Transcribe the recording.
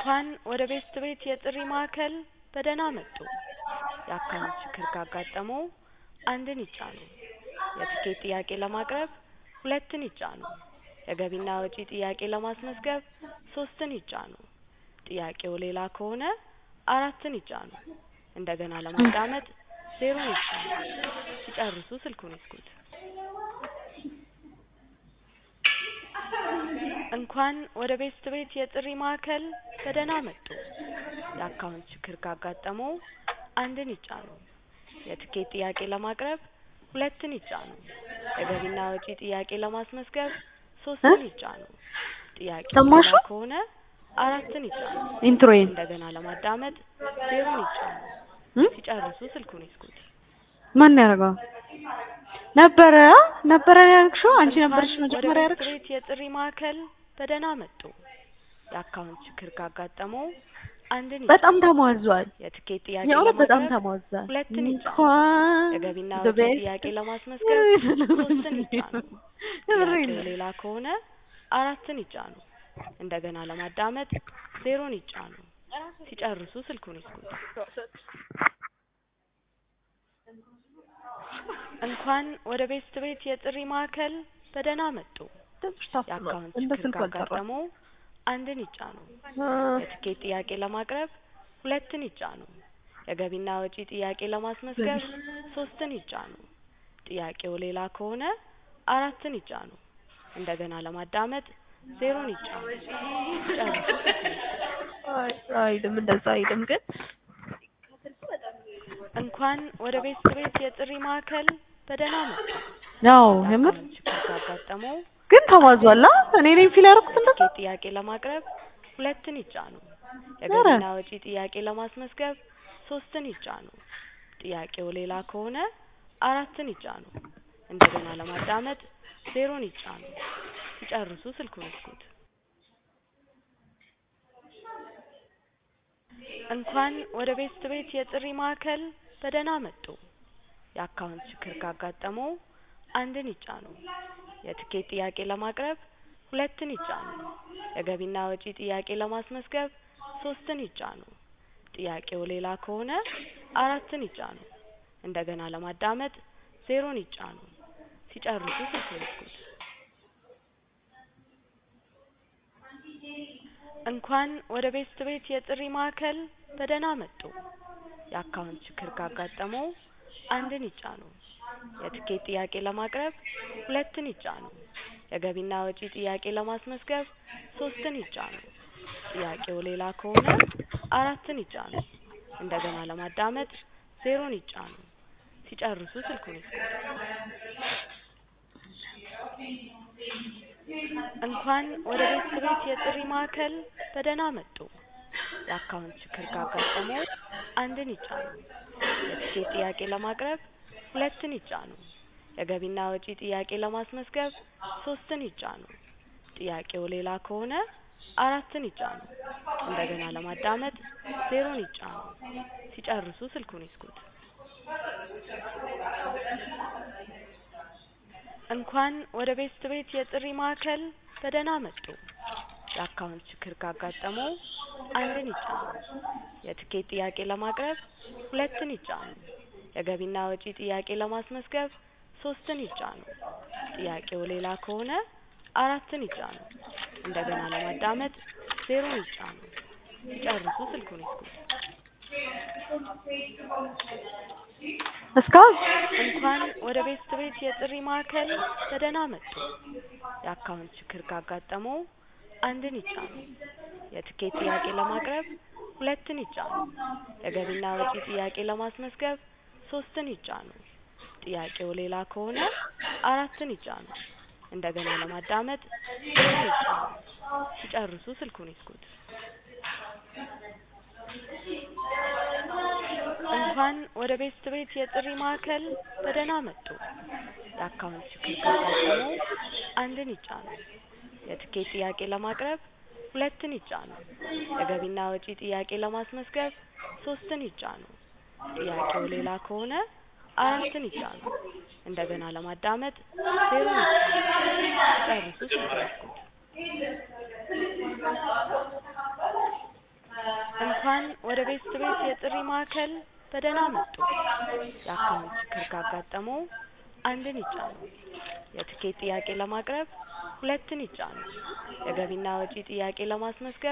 እንኳን ወደ ቤት የጥሪ ማዕከል በደህና መጡ! የአካውንት ችግር ካጋጠመዎ አንድን ይጫኑ። የትኬት ጥያቄ ለማቅረብ ሁለትን ይጫኑ። የገቢና ወጪ ጥያቄ ለማስመዝገብ ሶስትን ይጫኑ። ጥያቄዎ ሌላ ከሆነ አራትን ይጫኑ። እንደገና ለማዳመጥ ዜሮን ይጫኑ። ሲጨርሱ ስልክዎን ይዝጉት። እንኳን ወደ ቤት የጥሪ ማዕከል በደህና መጡ! የአካውንት ችግር ካጋጠመዎ አንድን ይጫኑ። የትኬት ጥያቄ ለማቅረብ ሁለትን ይጫኑ። የገቢና ወጪ ጥያቄ ለማስመዝገብ ሶስትን ይጫኑ። ጥያቄዎ ሌላ ከሆነ አራትን ይጫኑ። እንደገና ለማዳመጥ ዜሮን ይጫኑ። ሲጨርሱ ስልክዎን ይዝጉት። ማን ያደርገው ነበረ ያልሽው አንቺ ነበርሽ መጀመሪያ ያደርግሽ? ቤት የጥሪ ማዕከል በደህና መጡ! የአካውንት ችግር ካጋጠመዎ አንድን ይጫኑ። በጣም ተሟዟል። የትኬት ጥያቄ በጣም ለማቅረብ ተሟዟል። ሁለትን ይጫኑ። የገቢና ወጪ ጥያቄ ለማስመዝገብ ሶስትን ይጫኑ። ጥያቄዎ ሌላ ከሆነ አራትን ይጫኑ። እንደገና ለማዳመጥ ዜሮን ይጫኑ። ሲጨርሱ ስልክዎን ይዝጉት። እንኳን ወደ ቤት የጥሪ ማዕከል በደህና መጡ! የአካውንት ችግር ካጋጠመዎ አንድን ይጫኑ። የትኬት ጥያቄ ለማቅረብ ሁለትን ይጫኑ። የገቢና ወጪ ጥያቄ ለማስመዝገብ ሶስትን ይጫኑ። ጥያቄዎ ሌላ ከሆነ አራትን ይጫኑ። እንደገና ለማዳመጥ ዜሮን ይጫኑ። ሲጨርሱ ስልክዎን ይዝጉት። አይልም እንደዛ አይልም ግን እንኳን ወደ ቤት የጥሪ ማዕከል በደህና መጡ! ያው የምር የአካውንት ችግር ካጋጠመዎ ግን ተሟዟል። እኔ ነኝ ፊል ያደረኩት እንደዛ። የትኬት ጥያቄ ለማቅረብ ሁለትን ይጫኑ። የገቢና ወጪ ጥያቄ ለማስመዝገብ ሶስትን ይጫኑ። ጥያቄዎ ሌላ ከሆነ አራትን ይጫኑ። እንደገና ለማዳመጥ ዜሮን ይጫኑ። ሲጨርሱ ስልክዎን ይዝጉት። እንኳን ወደ ቤት የጥሪ ማዕከል በደህና መጡ! የአካውንት ችግር ካጋጠመዎ አንድን ይጫኑ። የትኬት ጥያቄ ለማቅረብ ሁለትን ይጫኑ። የገቢና ወጪ ጥያቄ ለማስመዝገብ ሶስትን ይጫኑ። ጥያቄዎ ሌላ ከሆነ አራትን ይጫኑ። እንደገና ለማዳመጥ ዜሮን ይጫኑ። ሲጨርሱ ስልክዎን ይዝጉት። እንኳን ወደ ቤት የጥሪ ማዕከል በደህና መጡ! የአካውንት ችግር ካጋጠመዎ አንድን ይጫኑ። የትኬት ጥያቄ ለማቅረብ ሁለትን ይጫኑ። የገቢና ወጪ ጥያቄ ለማስመዝገብ ሶስትን ይጫኑ። ጥያቄዎ ሌላ ከሆነ አራትን ይጫኑ። እንደገና ለማዳመጥ ዜሮን ይጫኑ። ሲጨርሱ ስልክዎን ይዝጉት። እንኳን ወደ ቤት የጥሪ ማዕከል በደህና መጡ! የአካውንት ችግር ካጋጠመዎ አንድን ይጫኑ። የትኬት ጥያቄ ለማቅረብ ሁለትን ይጫኑ። የገቢና ወጪ ጥያቄ ለማስመዝገብ ሶስትን ይጫኑ። ጥያቄዎ ሌላ ከሆነ አራትን ይጫኑ። እንደገና ለማዳመጥ ዜሮን ይጫኑ። ሲጨርሱ ስልክዎን ይዝጉት። እንኳን ወደ ቤት የጥሪ ማዕከል በደህና መጡ! የአካውንት ችግር ካጋጠመዎ አንድን ይጫኑ። የትኬት ጥያቄ ለማቅረብ ሁለትን ይጫኑ። የገቢና ወጪ ጥያቄ ለማስመዝገብ ሶስትን ይጫኑ። ጥያቄዎ ሌላ ከሆነ አራትን ይጫኑ። እንደገና ለማዳመጥ ዜሮን ይጫኑ። ሲጨርሱ ስልክዎን ይዝጉት። እንኳን ወደ ቤት የጥሪ ማዕከል በደህና መጡ! የአካውንት ችግር ካጋጠመዎ አንድን ይጫኑ። የትኬት ጥያቄ ለማቅረብ ሁለትን ይጫኑ። የገቢና ወጪ ጥያቄ ለማስመዝገብ ሶስትን ይጫኑ። ጥያቄዎ ሌላ ከሆነ አራትን ይጫኑ። እንደገና ለማዳመጥ ዜሮን ይጫኑ። ሲጨርሱ ስልክዎን ይዝጉት። እንኳን ወደ ቤት የጥሪ ማዕከል በደህና መጡ! የአካውንት ችግር ካጋጠመዎ አንድን ይጫኑ። የትኬት ጥያቄ ለማቅረብ ሁለትን ይጫኑ። የገቢና ወጪ ጥያቄ ለማስመዝገብ ሶስትን ይጫኑ። ጥያቄዎ ሌላ ከሆነ አራትን ይጫኑ። እንደገና ለማዳመጥ ዜሮን ይጫኑ። ሲጨርሱ ስልክዎን ይዝጉት። እንኳን ወደ ቤስት ቤት የጥሪ ማዕከል በደህና መጡ! የአካውንት ችግር ካጋጠመው አንድን ይጫኑ። የትኬት ጥያቄ ለማቅረብ ሁለትን ይጫኑ። የገቢና ወጪ ጥያቄ ለማስመዝገብ